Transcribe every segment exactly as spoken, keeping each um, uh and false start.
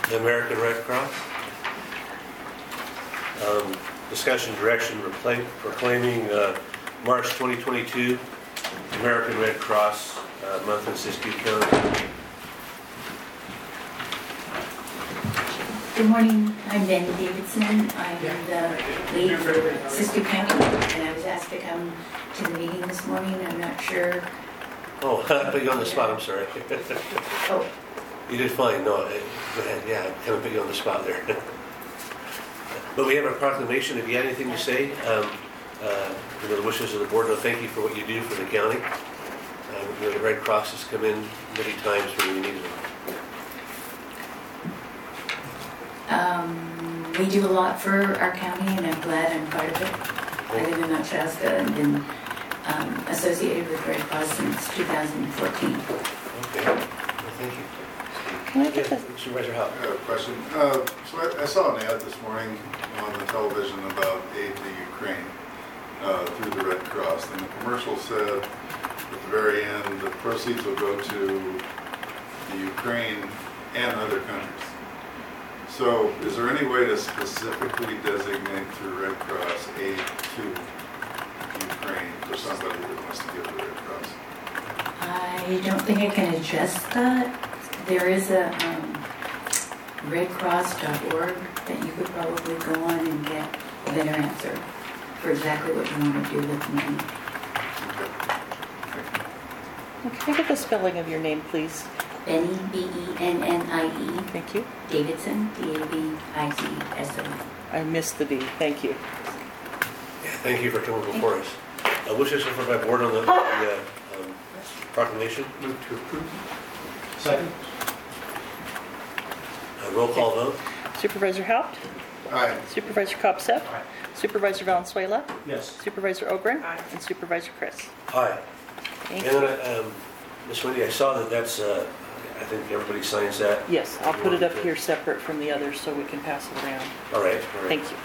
the American Red Cross. Um, discussion direction proclaiming uh, March twenty twenty-two American Red Cross uh, month in Siskiyou County. Good morning, I'm Danny Davidson. I'm the lead for Siskiyou County, and I was asked to come to the meeting this morning. I'm not sure. Oh, I put you on the spot, I'm sorry. Oh. You did fine. No, go ahead. Yeah, I kind of put you on the spot there. But we have a proclamation. If you had anything to say, um, uh, you know, the wishes of the board, no, thank you for what you do for the county. Um, you know, the Red Cross has come in many times when we needed them. Um, we do a lot for our county, and I'm glad I'm part of it. I live in Mount Shasta and been um, associated with Red Cross since two thousand fourteen. Okay, well, thank you. Can I get Yeah, this? Supervisor Howell. I have a question. Uh, so I, I saw an ad this morning on the television about aid to Ukraine uh, through the Red Cross, and the commercial said at the very end the proceeds will go to the Ukraine and other countries. So is there any way to specifically designate through Red Cross aid to Ukraine for somebody that wants to give to the Red Cross? I don't think I can adjust that. There is a um, red cross dot org that you could probably go on and get a better answer for exactly what you want to do with the money. Okay. Can I get the spelling of your name, please? Benny, B E N N I E. Thank you. Davidson, D A V I Z S O. I missed the D. Thank you. Yeah, thank you for coming before us. Uh, wishes for my board on the, the uh, um, proclamation. Move to approve. Second. Uh, roll call vote. Supervisor Haupt? Aye. Supervisor Copsep? Aye. Supervisor Valenzuela? Yes. Supervisor Ogren? And Supervisor Chris? Aye. Thank And you. then, um, Miz Wendy, I saw that that's, uh, I think everybody signs that. Yes, I'll put it up here separate from the others so we can pass it around. All right, all right. Thank you.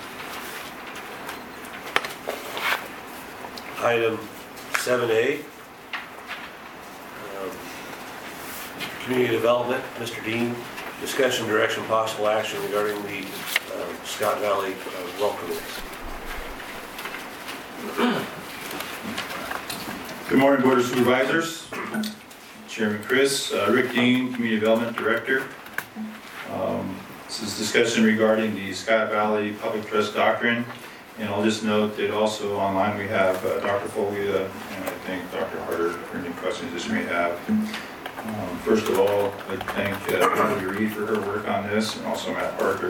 Item seven A. Um, Community Development, Mister Dean, discussion, direction, possible action regarding the um, Scott Valley uh, well permits. Good morning, Board of Supervisors. Chairman Chris, uh, Rick Dean, Community Development Director. Um, this is discussion regarding the Scott Valley Public Trust Doctrine. And I'll just note that also online we have uh, Doctor Foglia and I think Doctor Harder for any questions that you may have. Um, first of all, I'd thank uh, Marty Reed for her work on this, and also Matt Parker.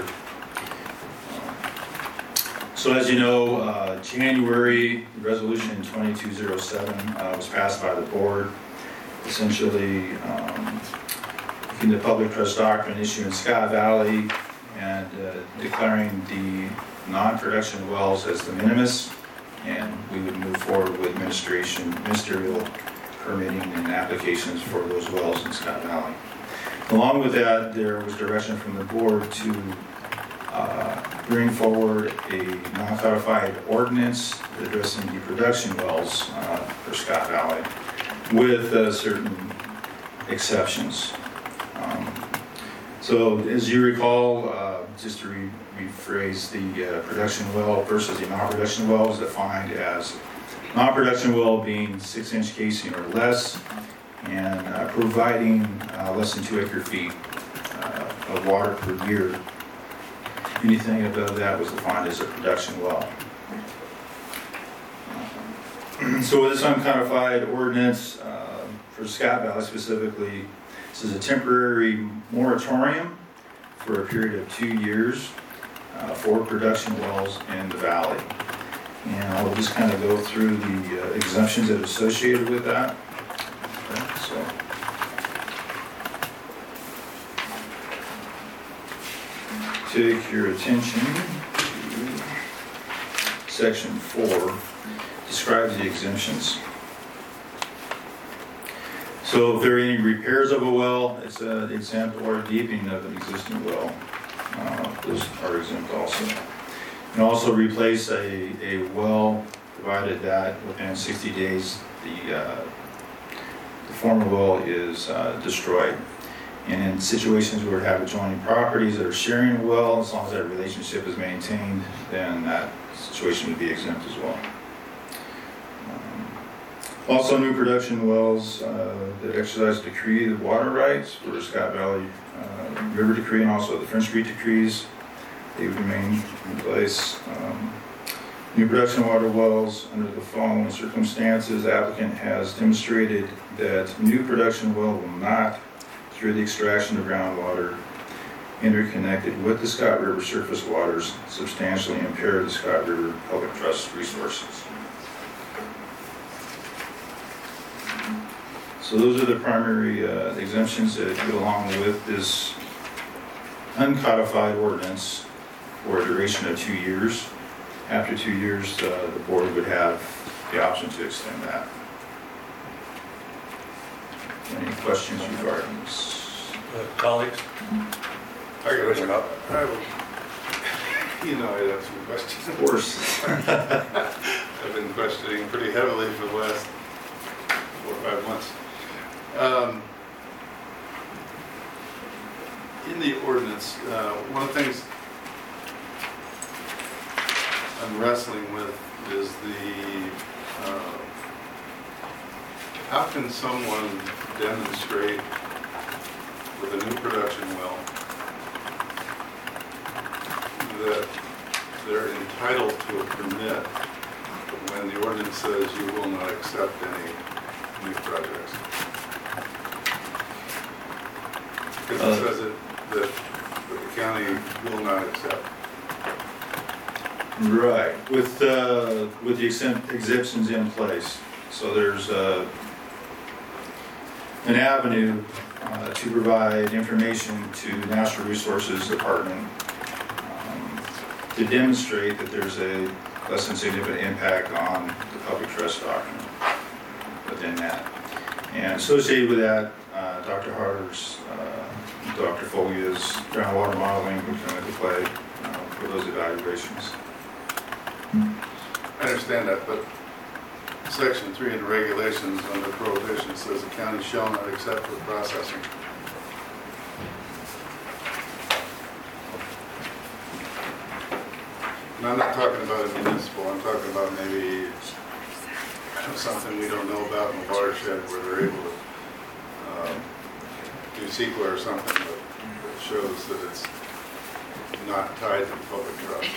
So as you know, uh, January resolution twenty-two oh seven uh, was passed by the board, essentially um, in the public trust doctrine issue in Scott Valley and uh, declaring the non-production wells as the minimus, and we would move forward with administration, ministerial permitting and applications for those wells in Scott Valley. Along with that, there was direction from the board to uh, bring forward a non-codified ordinance addressing the production wells uh, for Scott Valley with uh, certain exceptions. Um, so as you recall, uh, just to re rephrase, the uh, production well versus the non-production well is defined as non-production well being six inch casing or less and uh, providing uh, less than two acre feet uh, of water per year. Anything above that was defined as a production well. So with this uncodified ordinance uh, for Scott Valley specifically, this is a temporary moratorium for a period of two years uh, for production wells in the valley. And I'll just kind of go through the uh, exemptions that are associated with that. Okay, so. Take your attention to section four, describes the exemptions. So if there are any repairs of a well, it's an exempt, or deepening of an existing well, uh, those are exempt also. And also replace a, a well, provided that within sixty days the, uh, the former well is uh, destroyed. And in situations where we have adjoining properties that are sharing a well, as long as that relationship is maintained, then that situation would be exempt as well. Um, Also, new production wells uh, that exercise the decree of water rights for Scott Valley uh, River Decree and also the French Creek decrees, they would remain in place. Um, New production water wells, under the following circumstances, the applicant has demonstrated that new production well will not, through the extraction of groundwater interconnected with the Scott River surface waters, substantially impair the Scott River public trust resources. So those are the primary uh, exemptions that go along with this uncodified ordinance for a duration of two years. After two years, uh, the board would have the option to extend that. Any questions regarding this? Uh, Colleagues? I got Commissioner Hop? I would- You know, I'd have some questions. Of course. I've been questioning pretty heavily for the last four or five months. Um, In the ordinance, uh, one of the things I'm wrestling with is the, uh, how can someone demonstrate with a new production well that they're entitled to a permit when the ordinance says you will not accept any new projects? Because it Uh, says it, that that the county will not accept. Right, with, uh, with the exempt- exemptions in place. So there's uh, an avenue uh, to provide information to the Natural Resources Department um, to demonstrate that there's a less than significant impact on the public trust doctrine within that. And associated with that, uh, Doctor Harder's, uh, Doctor Foglia's groundwater modeling would come into play uh, for those evaluations. I understand that, but section three in the regulations under prohibition says the county shall not accept for processing. And I'm not talking about a municipal, I'm talking about maybe something we don't know about in the watershed where they're able to um, do C E Q A or something that that shows that it's not tied to public trust.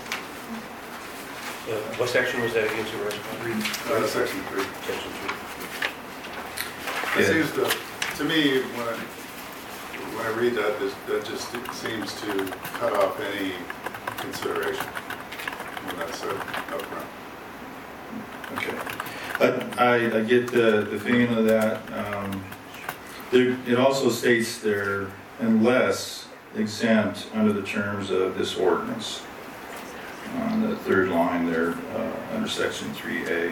Uh, What section was that again, Supervisor? Uh, section three. Section three. It Yeah. seems to, to me, when I, when I read that, this- that just seems to cut off any consideration when that's said up front. Okay. I, I, I get the, the feeling of that. Um, there, it also states there, unless exempt under the terms of this ordinance. On the third line there, uh, under section three A.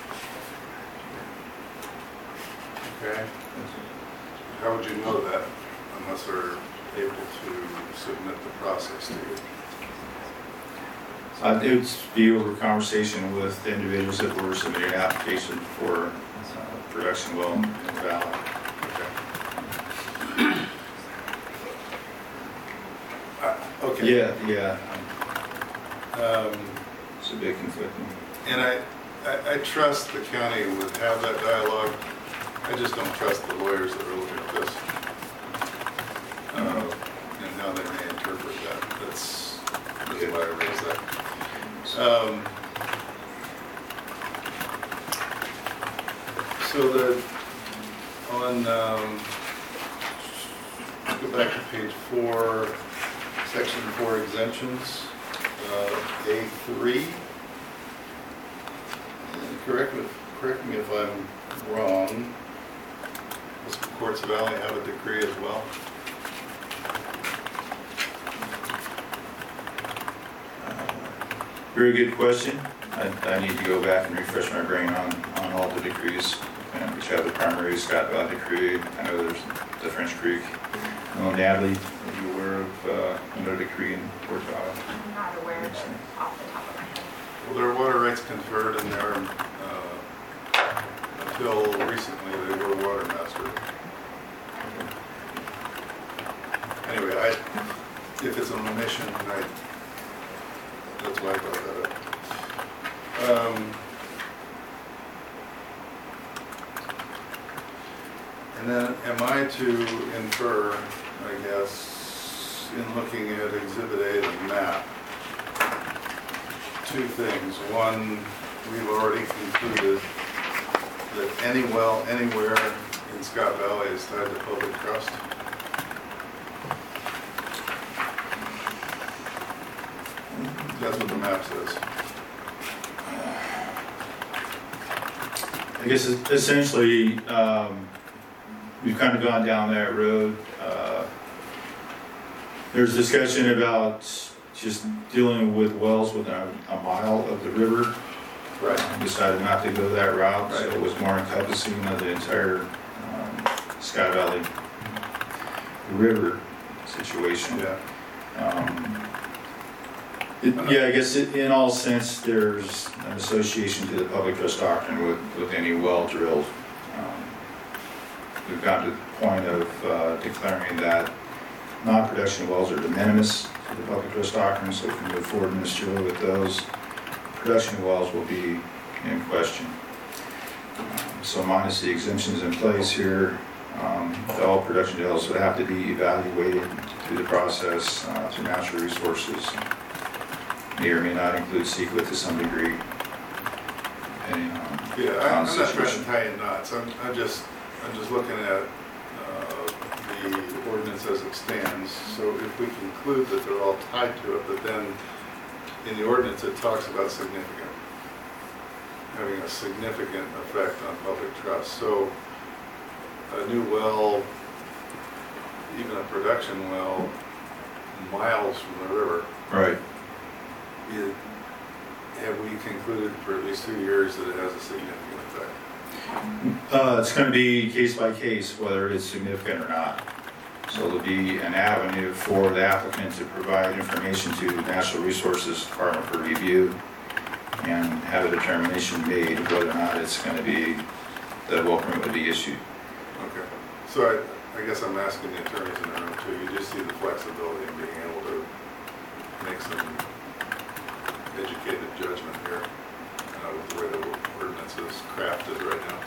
Okay. How would you know that unless they're able to submit the process to you? Uh, it would be over conversation with the individuals that were submitting an application for uh, production well in the valley. Okay. Uh, Okay. Yeah, yeah, Um, it's a bit conflicting. And I, I, I trust the county would have that dialogue. I just don't trust the lawyers that are looking at this. Uh, and how they may interpret that. That's, that's why I raised that. Um, so the, on, um, go back to page four, section four exemptions. Uh, A three. And Correct me, correct me if I'm wrong. Does Quartz Valley have a decree as well? Very good question. I, I need to go back and refresh my brain on, on all the decrees, and which have the primary Scott Valley decree. I know there's the French Creek. Uh, Natalie, are you aware of uh, another decree in Port Valley? I'm not aware of it off the top of my head. Well, there are water rights conferred in there. Uh, until recently, they were water master. anyway, I, if it's an omission, I, that's why I brought that up. Um, And then am I to infer, I guess, in looking at Exhibit A, the map, two things. One, we've already concluded that any well anywhere in Scott Valley is tied to public trust. That's what the map says. I guess es- essentially, um, we've kind of gone down that road. Uh, There's discussion about just dealing with wells within a, a mile of the river. Right. We decided not to go that route, so Right. it was more encompassing of the entire um, Sky Valley River situation. Yeah. Um, it- Yeah, I guess it- in all sense, there's an association to the public trust doctrine with, with any well drilled. Um, We've gotten to the point of uh, declaring that non-production wells are de minimis to the public trust doctrine, so if we move forward ministerially with those, production wells will be in question. Um, So minus the exemptions in place here, um, all production wells would have to be evaluated through the process, uh, through natural resources. May or may not include CEQA to some degree, depending on Yeah, I- on I'm not trying situation. to tie in knots, I'm, I'm just, I'm just looking at uh, the ordinance as it stands. So if we conclude that they're all tied to it, but then in the ordinance it talks about significant, having a significant effect on public trust. So a new well, even a production well, miles from the river, Right. it- have we concluded for at least two years that it has a significant effect? Uh, it's going to be case by case whether it's significant or not. So there'll be an avenue for the applicant to provide information to the Natural Resources Department for review and have a determination made whether or not it's going to be, the well permit would be issued. Okay, so I, I guess I'm asking the attorneys in the room too, you just see the flexibility in being able to make some educated judgment here uh, with the way the ordinance is crafted right now.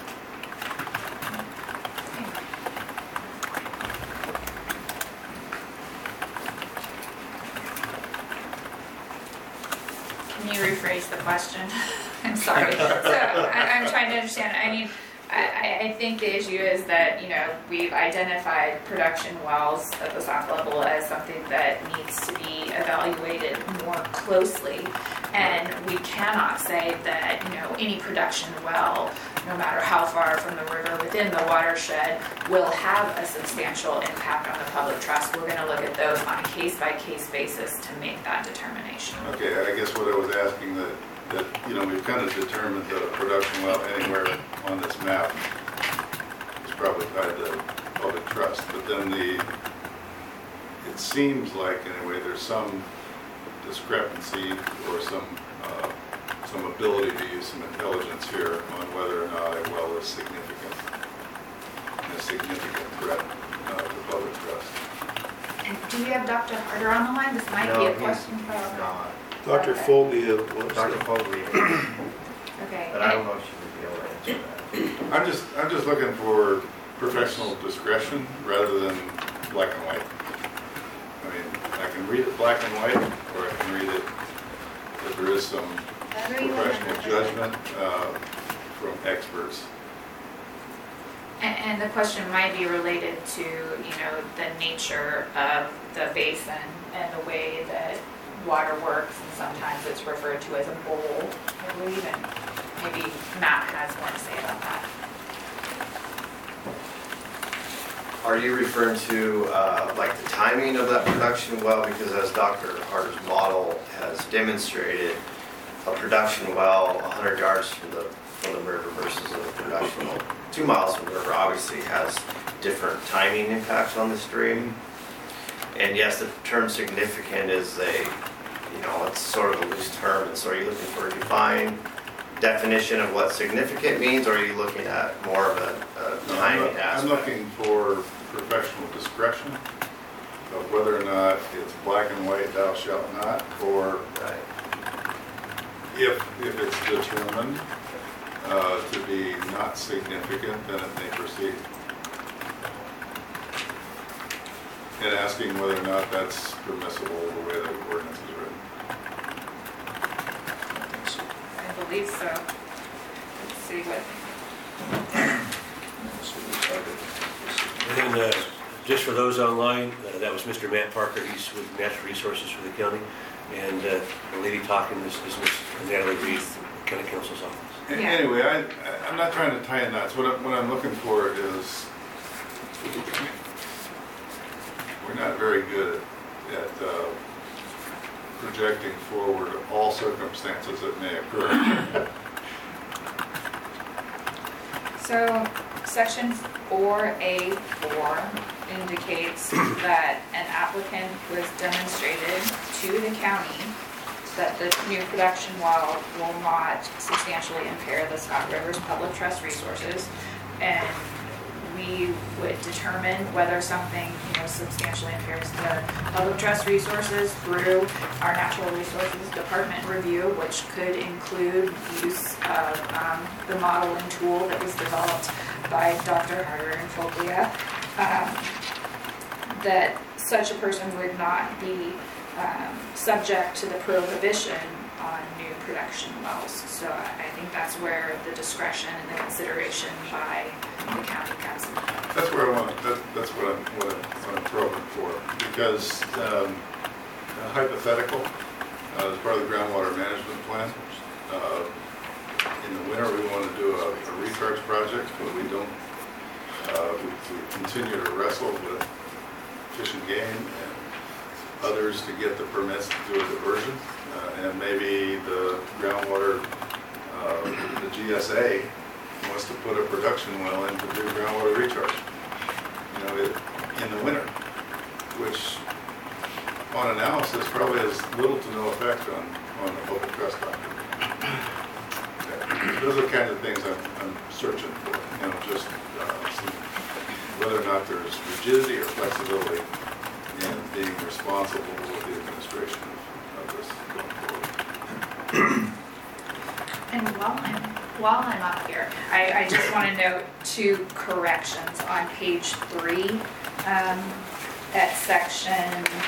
Can you rephrase the question? I'm sorry. So I, I'm trying to understand. I mean, I, I- I think the issue is that, you know, we've identified production wells at the soft level as something that needs to be evaluated more closely. And we cannot say that, you know, any production well, no matter how far from the river within the watershed, will have a substantial impact on the public trust. We're going to look at those on a case-by-case basis to make that determination. Okay, I guess what I was asking that, that, you know, we've kind of determined that a production well anywhere on this map is probably tied to public trust, but then the, it seems like anyway, there's some discrepancy or some, uh, some ability to use some intelligence here on whether or not a well is significant, a significant threat uh, to public trust. And do you have Doctor Harder on the line? This might be No, a he's question for not. Doctor Fulvia was. Doctor Fogler, Okay. but I don't know if she would be able to answer that. I'm just, I'm just looking for professional discretion rather than black and white. I mean, I can read it black and white, or I can read it that there is some Whatever you want. professional judgment uh, from experts. And, and the question might be related to, you know, the nature of the basin and the way that water works, and sometimes it's referred to as a bowl, I believe, and maybe Matt has more to say about that. Are you referring to uh, like the timing of that production well? Because as Doctor Harder's model has demonstrated, a production well one hundred yards from the, from the river versus a production well two miles from the river obviously has different timing impacts on the stream. And yes, the term significant is a, you know, it's sort of a loose term. And so are you looking for a defined definition of what significant means, or are you looking at more of a, a No, I'm timing look- I'm aspect? looking for professional discretion of whether or not it's black and white, thou shalt not, or Right. if, if it's determined uh, to be not significant, then it may proceed. And asking whether or not that's permissible the way the ordinance is written. I believe so. Let's see what, And uh, just for those online, uh, that was Mister Matt Parker, he's with Natural Resources for the county, and uh, the lady talking is is Miss Natalie Reed, County Council's office. A- Yeah. Anyway, I, I- I'm not trying to tie in knots. What, I, what I'm looking for is, we're not very good at, at uh, projecting forward all circumstances that may occur. so section four A four indicates that an applicant who has demonstrated to the county that the new production well will not substantially impair the Scott River's public trust resources. And we would determine whether something, you know, substantially impairs the public trust resources through our Natural Resources Department review, which could include use of um, the modeling tool that was developed by Doctor Harder and Foglia, um, that such a person would not be um, subject to the prohibition on new production wells. So I think that's where the discretion and the consideration by the county comes in. That's where I want, that, that's what I'm, what I'm, what I'm probing for. Because um, a hypothetical, uh, as part of the groundwater management plan, uh, in the winter we want to do a, a recharge project, but we don't, uh, we, we continue to wrestle with Fish and Game and others to get the permits to do a diversion. Uh, and maybe the groundwater, uh, the G S A wants to put a production well in to do groundwater recharge, you know, it, in the winter, which on analysis probably has little to no effect on, on the public trust doctrine. Those are the kinds of things I'm, I'm searching for, you know, just uh, some, whether or not there's rigidity or flexibility in being responsible with the administration of, of this going forward. And while I'm, while I'm up here, I, I just want to note two corrections on page three, um, at section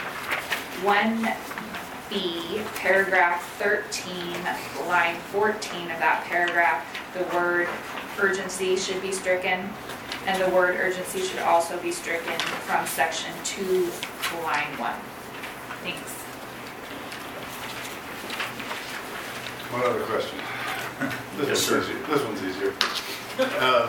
one B, paragraph thirteen, line fourteen of that paragraph, the word urgency should be stricken, and the word urgency should also be stricken from section two, line one. Thanks. One other question. This Yes, one's sir. easier. This one's easier. Um,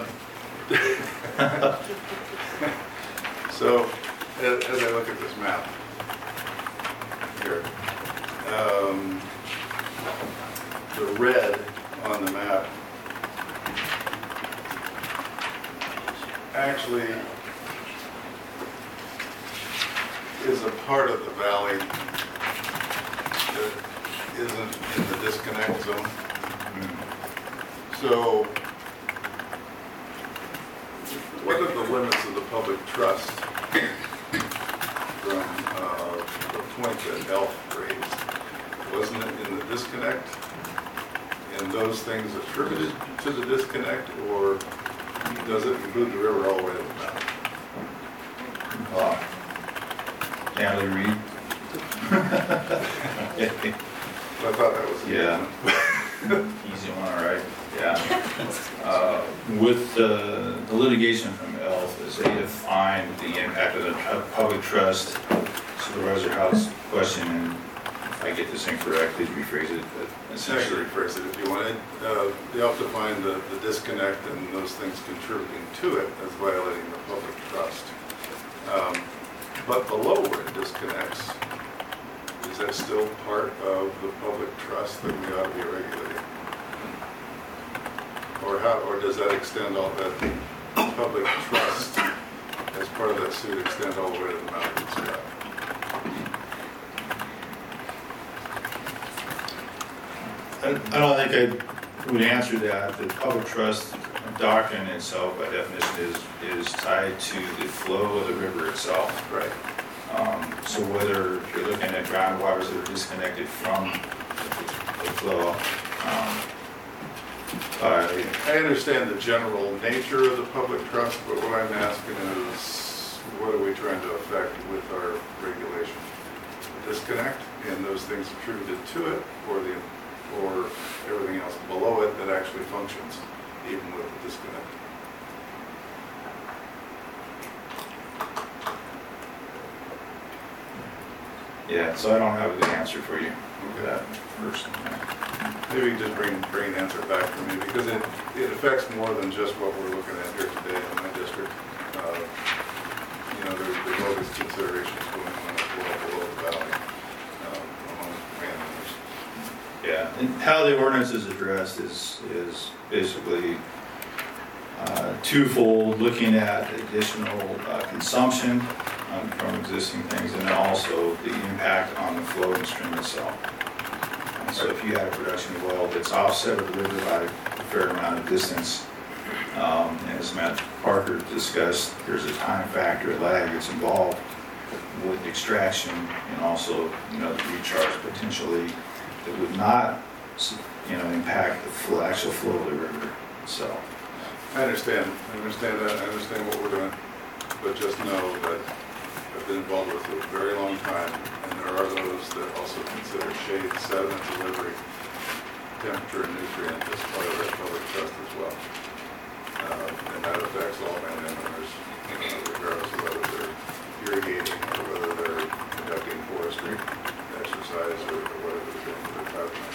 So, as, as I look at this map here, um, the red on the map actually is a part of the valley that isn't in the disconnect zone. So, what are the limits of the public trust from uh, the point that Elf raised? Wasn't it in the disconnect? And those things attributed to the disconnect, or does it include the river all the way to the mountain? Uh, Natalie Reed. I thought that was. Yeah. Easy one, all right, yeah. Uh, With the the litigation from E L F, is they define the impact of the pu- public trust. Supervisor House question, and if I get this incorrect, please rephrase it, but Actually, essentially. rephrase it if you wanted. Uh, You have to find the the disconnect and those things contributing to it as violating the public trust. Um, But below where it disconnects, is that still part of the public trust that we ought to be regulating? Or how, or does that extend all, that public trust as part of that suit extend all the way to the mountains? Scott? I I don't think I would answer that. The public trust doctrine itself, by definition, is, is tied to the flow of the river itself. Right. Um, So So whether if you're looking at groundwaters that are disconnected from the flow, um, uh, I understand the general nature of the public trust, but what I'm asking is, what are we trying to affect with our regulation? The disconnect and those things attributed to it, or the, or everything else below it that actually functions, even with the disconnect? yeah, so I don't have a good answer for you for that first. Maybe you just bring, bring an answer back for me, because it, it affects more than just what we're looking at here today in my district. Uh, You know, there, there's all these considerations going on as well below the valley, um, among landowners. Yeah, and how the ordinance is addressed is, is basically uh, twofold, looking at additional uh, consumption um, from existing things, and then also the impact on the flow and stream itself. And so if you had a production well that's offset of the river by a fair amount of distance, um, and as Matt Parker discussed, there's a time factor, a lag that's involved with extraction and also, you know, the recharge potentially that would not, you know, impact the flow, actual flow of the river itself. I understand, I understand that, I understand what we're doing, but just know that I've been involved with it a very long time, and there are those that also consider shade, sediment delivery, temperature, and nutrient as part of their public trust as well. Uh, and that affects all landowners, uh, regardless of whether they're irrigating or whether they're conducting forestry exercise or, or whatever they're doing with their pipeline.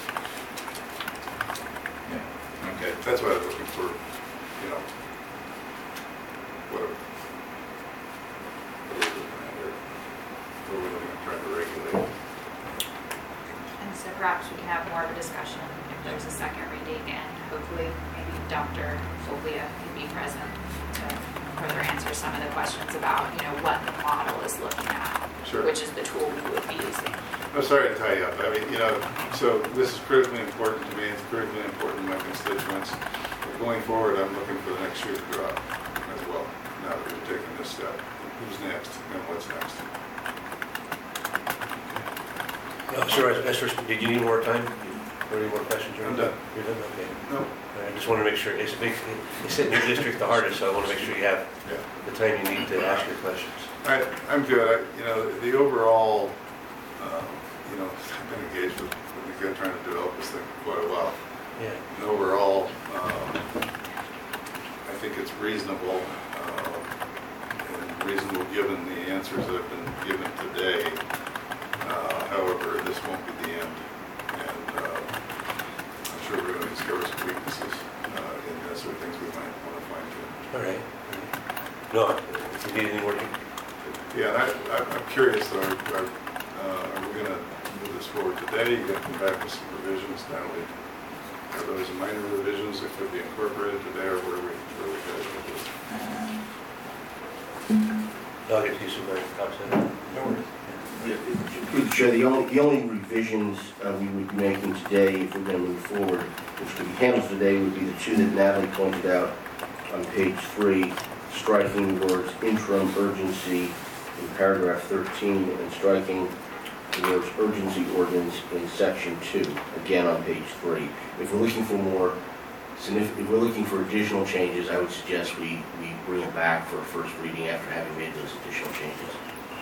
Yeah, okay. That's why I was looking for, you know, whatever. What are we looking at here? What are we looking at trying to regulate? And so perhaps we can have more of a discussion if there's a second reading, and hopefully maybe Doctor Foglia can be present to further answer some of the questions about, you know, what the model is looking at, Sure. which is the tool we would be using. I'm sorry to tie you up. I mean, you know, so this is critically important to me. It's critically important to my constituents. But going forward, I'm looking for the next shoe to drop as well, now that we've taken this step. Who's next and what's next? No, sir, as, as first, did you need more time? Or any more questions? I'm done. You're done, okay. No. I just want to make sure, it's, big- it's in your district the hardest, so I want to make sure you have Yeah. the time you need to ask your questions. I, I'm good. I, you know, the overall, uh, you know, I've been engaged with, with the guy trying to develop this thing for quite a while. Yeah. And overall, um, I think it's reasonable, uh, and reasonable given the answers that have been given today. Uh, however, this won't be the end, and uh, I'm sure we're going to discover some weaknesses uh, in this or things we might want to fine tune. All right. No, if you need any more, Yeah, and I, I- I'm curious, though, are, uh, are we going to move this forward today? You got to come back with some revisions, not only are those minor revisions that could be incorporated today, or where are we, where are we headed with this? I'll get you some more copies of that. No worries. Yeah, Through the chair, the only, the only revisions uh, we would be making today, if we're going to move forward, which could be handled today, would be the two that Natalie pointed out on page three, striking the words interim urgency in paragraph thirteen, and striking the words urgency ordinance in section two, again on page three. If we're looking for more significant, if we're looking for additional changes, I would suggest we, we bring it back for a first reading after having made those additional changes.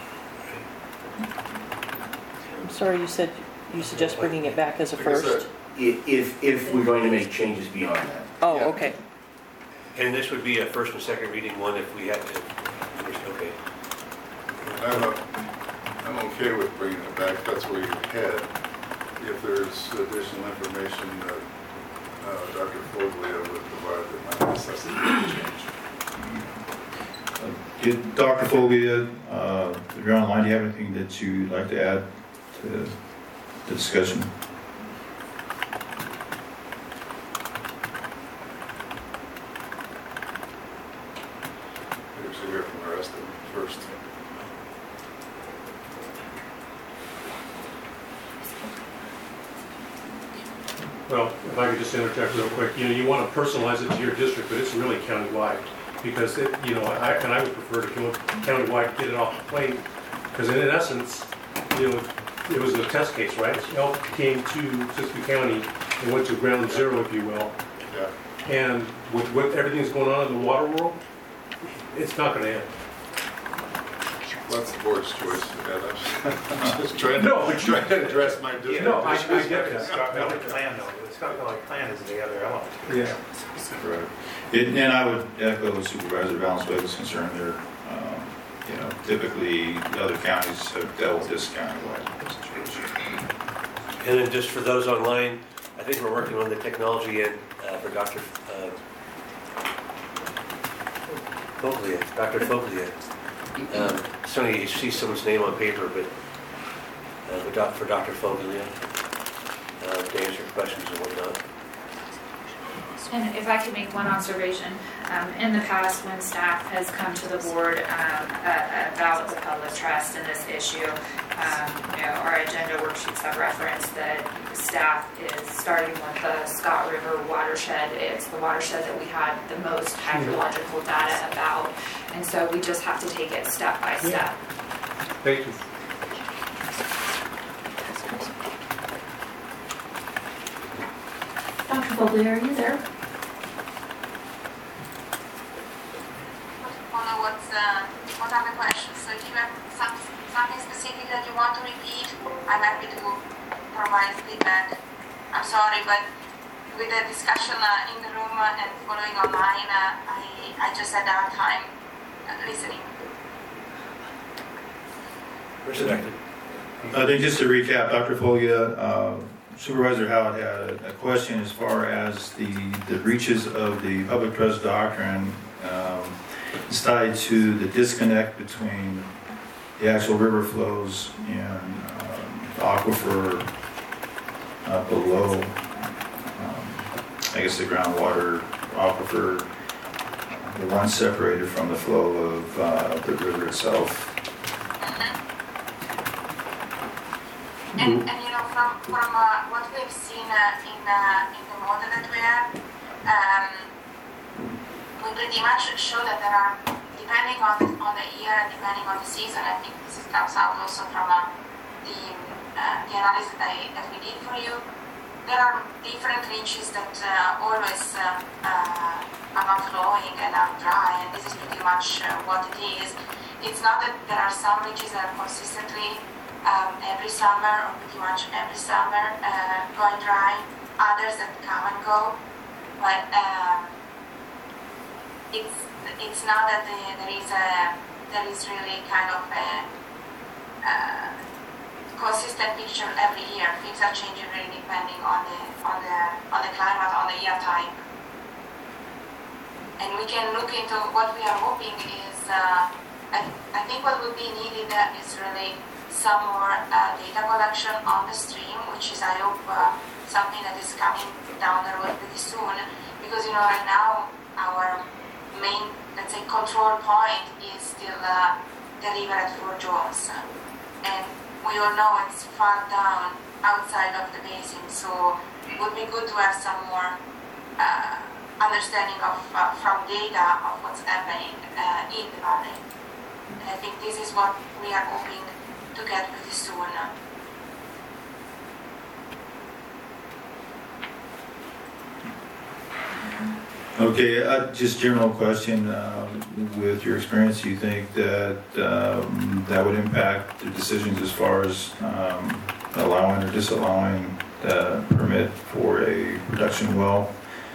I'm sorry, you said, you suggest bringing it back as a Like I said, first? If, if, if we're going to make changes beyond that. Oh, Yeah. okay. And this would be a first and second reading one if we had to, okay. I'm, uh, I'm okay with bringing it back, that's where you head. If there's additional information that uh, Doctor Foglia would provide that might necessitate a change. Uh, did Doctor Foglia, uh, if you're online, do you have anything that you'd like to add to the discussion? We should hear from the rest of them first. Well, if I could just interject real quick, you know, you want to personalize it to your district, but it's really countywide. Because, it, you know, I, and I would prefer to go countywide, get it off the plane, Because in essence, you know, it was a test case, right? Elk came to Siskiyou County and went to ground zero, if you will. Yeah. And with what everything's going on in the water world, it's not gonna end. That's the board's choice. Yeah, that's- I'm just trying to, No, but you- trying to address my district. No, I, I get that. Scott Valley Plan, though, the Scott Valley Plan is the other element. Yeah. Right. It- And I would echo Supervisor Valenzuela's concern there. Um, You know, typically, the other counties have dealt with this county-wide situation. And then just for those online, I think we're working on the technology end uh, for Doctor uh, Foglia, Doctor Foglia. Um, So you see someone's name on paper, but uh, but doc- for Doctor Foglia, uh, to answer questions and whatnot. And if I could make one observation, um, in the past, when staff has come to the board um, uh, about the public trust and this issue, um, you know, our agenda worksheets have referenced that staff is starting with the Scott River watershed. It's the watershed that we had the most hydrological data about, and so we just have to take it step by step. Thank you. Doctor Foglia, are you there? Follow what's, uh, what are the questions? So if you have some, something specific that you want to repeat, I'm happy to provide feedback. I'm sorry, but with the discussion uh, in the room uh, and following online, uh, I, I just had a hard time uh, listening. Perspective. I think just to recap, Doctor Foglia, uh, Supervisor Howard had a, a question as far as the, the breaches of the public trust doctrine. Um, it's tied to the disconnect between the actual river flows and um, the aquifer uh, below, um, I guess the groundwater aquifer, uh, the one separated from the flow of uh, the river itself. And, and you know, from, from uh, what we've seen uh, in, uh, in the model that we have, um, we pretty much show that there are, depending on the, on the year and depending on the season, I think this is, comes out also from uh, the, uh, the analysis that, I, that we did for you, there are different reaches that uh, always uh, uh, are not flowing and are dry, and this is pretty much uh, what it is. It's not that there are some reaches that are consistently Um, every summer or pretty much every summer uh, going dry, others that come and go, but um, it's it's not that the, there is a there is really kind of a uh, consistent picture every year. Things are changing really depending on the on the on the climate, on the year type, and we can look into what we are hoping is uh, I, I think what would be needed uh, is really some more uh, data collection on the stream, which is, I hope, uh, something that is coming down the road pretty soon. Because, you know, right now, our main, let's say, control point is still uh, the river at Fort Jones. And we all know it's far down outside of the basin, so it would be good to have some more uh, understanding of, uh, from data of what's happening uh, in the valley. And I think this is what we are hoping to get pretty soon. Okay, uh, just general question, uh, with your experience, do you think that um, that would impact the decisions as far as um, allowing or disallowing the permit for a production well?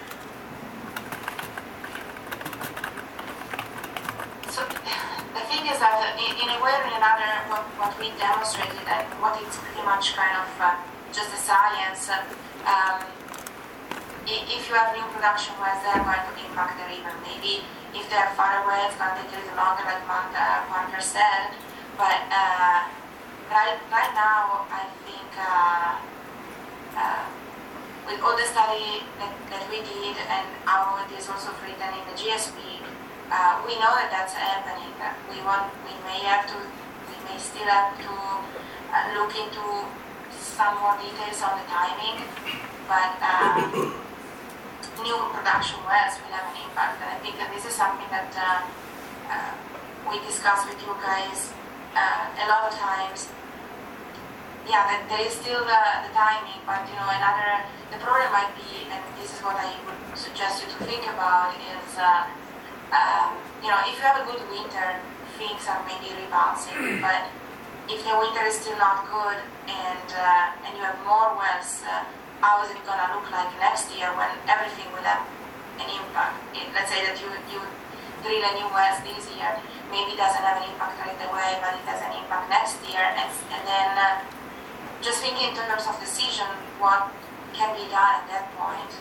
So the thing is that in, in a way or in another, what, what we demonstrated and what it's pretty much kind of uh, just a science, uh, um, if you have new production wells, they're going to impact the river. Maybe if they're far away, it's going to take a little longer, like Mark, uh, Parker said. But uh, right, right now, I think uh, uh, with all the study that, that we did and how it is also written in the G S P, uh, we know that that's happening. We want, we may have to, we may still have to uh, look into some more details on the timing, but. Uh, new production wells will have an impact, and I think that this is something that uh, uh, we discussed with you guys uh, a lot of times, yeah, that there is still the, the timing, but you know, another, the problem might be, and this is what I would suggest you to think about, is, uh, um, you know, if you have a good winter, things are maybe rebounding, but if the winter is still not good and uh, and you have more wells, uh, how is it gonna look like next year when everything will have an impact? It, let's say that you you drill a new wells this year, maybe it doesn't have an impact right away, but it has an impact next year, and, and then uh, just thinking in terms of decision, what can be done at that point.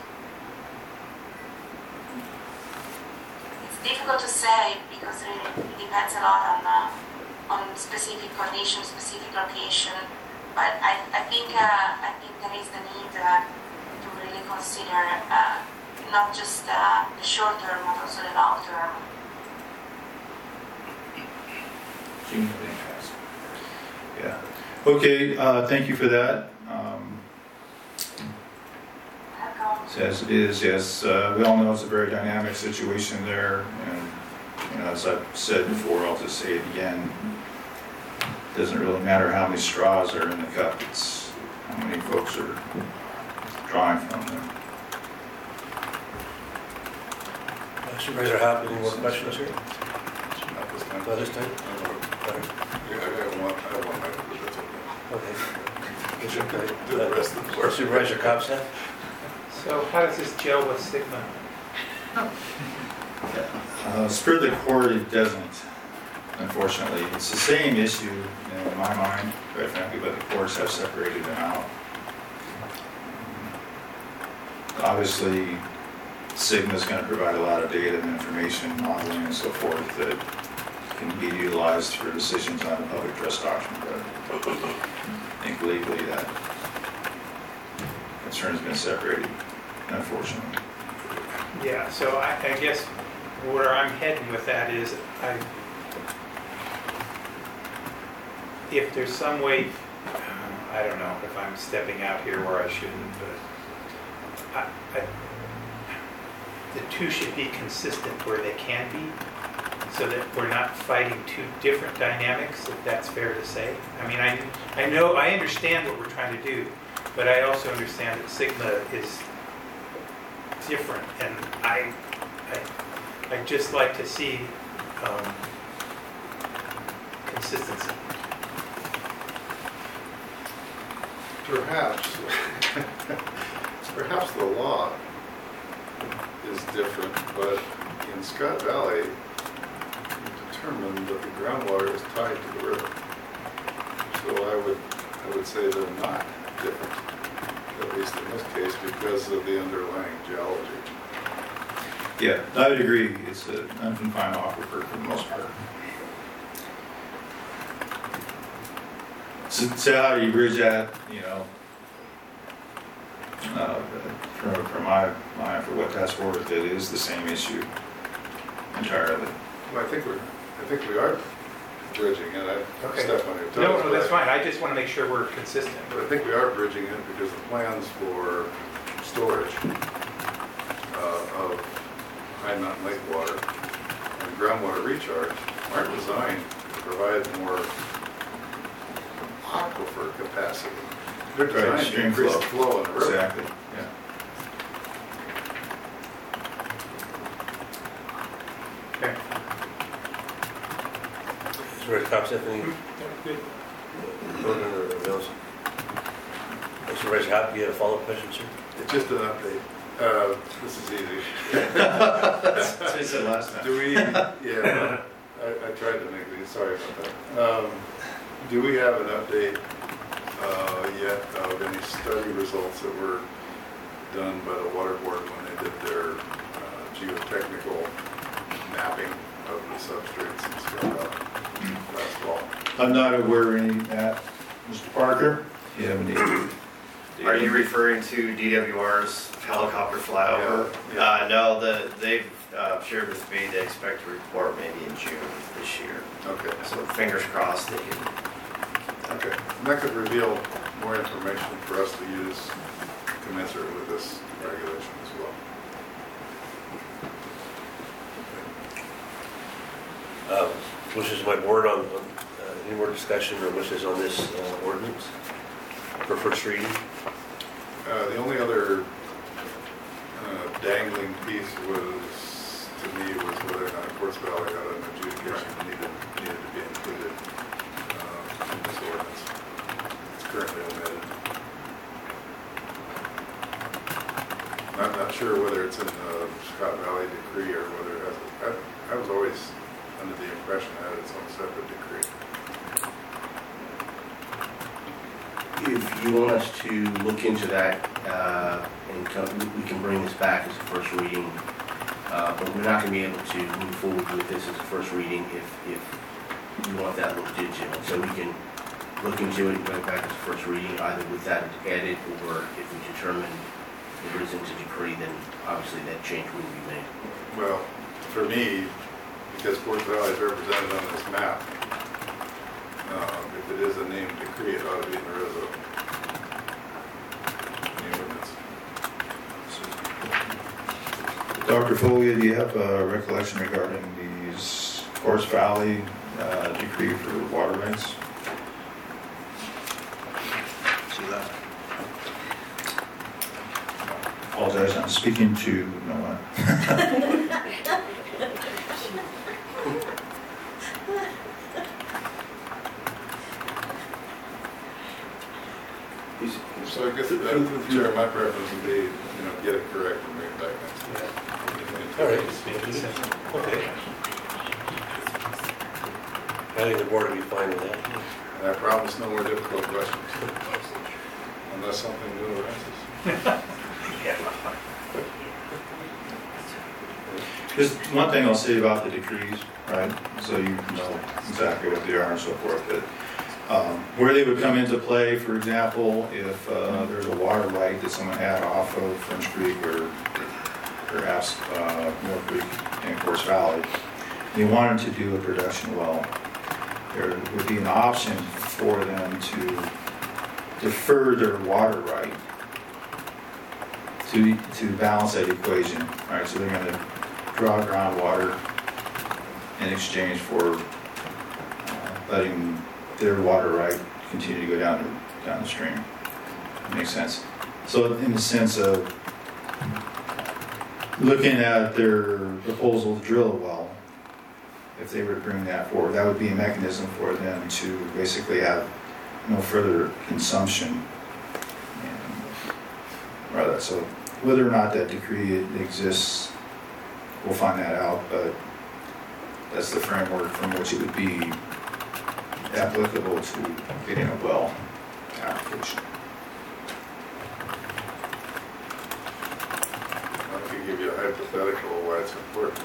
It's difficult to say because it, it depends a lot on. Uh, on specific conditions, specific location, but I, I think uh, I think there is the need uh, to really consider uh, not just uh, the short term, but also the long term. Yeah. Okay, uh, thank you for that. Um, As it is, yes, uh, we all know it's a very dynamic situation there, and you know, as I've said before, I'll just say it again. It doesn't really matter how many straws are in the cup, it's how many folks are drawing from them. Uh, Supervisor Hop, any more questions here? Not this time. Not this time? I don't know. Better. Yeah, I have one, I have one item, but that's okay. Okay. Do the rest of the work. Supervisor Copstat? So how does this gel with Sigma? Uh, Spirit of the Court, it doesn't, unfortunately. It's the same issue, you know, in my mind, quite frankly, but the courts have separated them out. Obviously, Sigma's going to provide a lot of data and information, modeling and so forth that can be utilized for decisions on the public trust doctrine, but I think legally that concern has been separated, unfortunately. Yeah, so I, I guess where I'm heading with that is, I, if there's some way, I don't know if I'm stepping out here where I shouldn't, but I, I, the two should be consistent where they can be, so that we're not fighting two different dynamics, if that's fair to say. I mean, I, I know, I understand what we're trying to do, but I also understand that Sigma is different, and I, I, I just like to see um, consistency. Perhaps, perhaps the law is different, but in Scott Valley, we determined that the groundwater is tied to the river. So I would, I would say they're not different, at least in this case, because of the underlying geology. Yeah, I would agree. It's an unconfined aquifer for the most part. So, so how do you bridge that, you know, uh, from, from my mind, for what that's worth, it is the same issue entirely. Well, I think we're, I think we are bridging it. I Okay. step on your toes. No, no, but that's I- fine. I just want to make sure we're consistent. But I think we are bridging it because the plans for storage uh, of High Mountain Lake water and groundwater recharge aren't designed to provide more aquifer capacity. They're Right, designed to stream increase flow. the flow in the river. Exactly, yeah. Okay. Supervisor Copstat, any? Good. No, no, no, no, no. Supervisor Hop, you had a follow-up question, sir? It's just an update. Uh, This is easy. That's what I said last time. Do we, yeah, I, I tried to make these, sorry about that. Um, do we have an update uh, yet of any study results that were done by the water board when they did their uh, geotechnical mapping of the substrates and stuff last fall? I'm not aware of any of that. Mister Parker, you have any? Are you referring to D W R's helicopter flyover? Yeah, yeah. Uh, no, the, they've uh, shared with me they expect to report maybe in June this year. Okay, So fingers crossed they can. okay. And that could reveal more information for us to use commensurate with this regulation as well. Um, Wishes of my board on, on uh, any more discussion or wishes on this uh, ordinance for first reading? Uh, The only other uh, dangling piece was, to me, was whether or not Quartz Valley had an adjudication that needed, needed to be included uh, in this ordinance. It's currently omitted. I'm not sure whether it's in the Scott Valley decree or whether it has, I, I was always under the impression that it's on a separate decree. If you want us to look into that, uh, and come, we can bring this back as a first reading, uh, but we're not going to be able to move forward with this as a first reading if, if you want that looked into. And so we can look into it and bring it back as a first reading, either with that added, or if we determine there isn't a decree, then obviously that change will be made. Well, for me, because Quartz Valley is represented on this map, um, if it is a named decree, it ought to be in the reso. The ordinance. Doctor Folia, do you have a recollection regarding these Quartz Valley uh, decree for water rights? See that? Apologize, I'm speaking to no one. So I guess, uh, Chair, my preference would be, you know, get it correct and bring it back next week. All right. Okay. I think the board would be fine with that. And I promise no more difficult questions, unless something new arises. Just one thing I'll say about the decrees, right, so you know exactly what they are and so forth, but um, where they would come into play, for example, if uh, there's a water right that someone had off of French Creek or perhaps uh, Mill Creek in Quartz Valley, they wanted to do a production well, there would be an option for them to defer their water right to, to balance that equation, right, so they're going to draw groundwater in exchange for uh, letting their water right continue to go down the, down the stream. Makes sense. So in the sense of looking at their proposal to drill a well, if they were to bring that forward, that would be a mechanism for them to basically have no further consumption. And rather, so whether or not that decree exists, we'll find that out, but that's the framework from which it would be applicable to getting a well application. I could give you a hypothetical why it's important.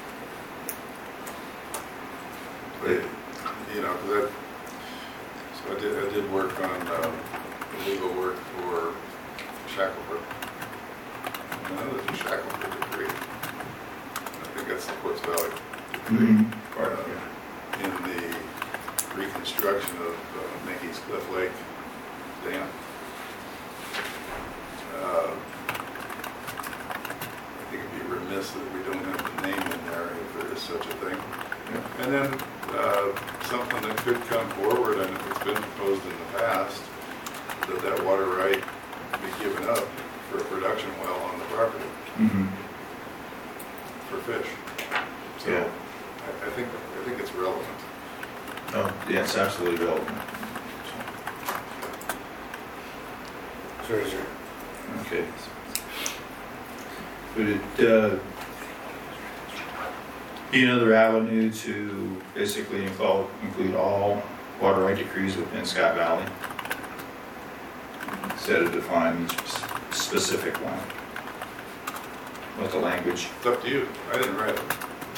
But, you know, because I, so I did, I did work on um, legal work for Shackelford. And I know there's a Shackelford decree. I think that's the Quartz Valley decree. Mm-hmm. Part of it. In the reconstruction of uh, Mankey's Cliff Lake Dam. Uh, I think it'd be remiss that we don't have the name in there if there is such a thing. Yeah. And then uh, something that could come forward, and it's been proposed in the past, that that water right be given up for a production well on the property. Mm-hmm. For fish. So Yeah. I, I think I think it's relevant. Oh, yeah, it's absolutely relevant. Sure, sure. Okay. Would it uh, be another avenue to basically include, include all water right decrees within Scott Valley? Instead of defining each specific one with the language? It's up to you. I didn't write it.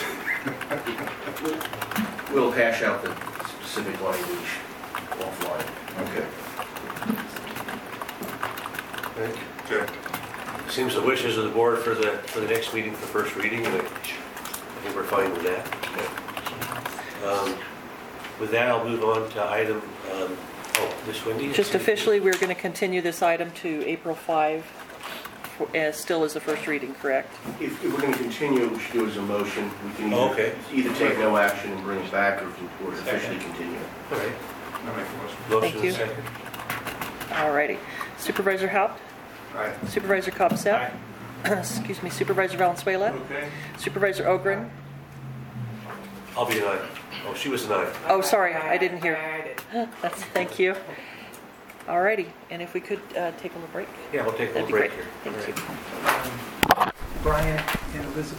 We'll hash out the specific language offline. Okay. Right. Okay. Seems the wishes of the board for the, for the next meeting for first reading, and I think we're fine with that. Um, With that, I'll move on to item, um, oh, Miz Wendy? Just officially, we're going to continue this item to April fifth for- as still as a first reading, correct? If, if we're going to continue, we should do it as a motion. We can Oh, either, okay. either take no action and bring it back, or, can- or officially continue. All right. I make a motion. Motion Thank you. and second. Alrighty. Supervisor Haupt, Aye. Supervisor Cobb's-Lepp, excuse me, Supervisor Valenzuela, Okay. Supervisor Ogren. I'll be an aye. Oh, she was an aye. Oh, sorry, I didn't hear. That's, thank you. Alrighty, and if we could uh, take a little break, Yeah, we'll take a that'd little be break great. here. Thank All right. you. Brian and Elizabeth.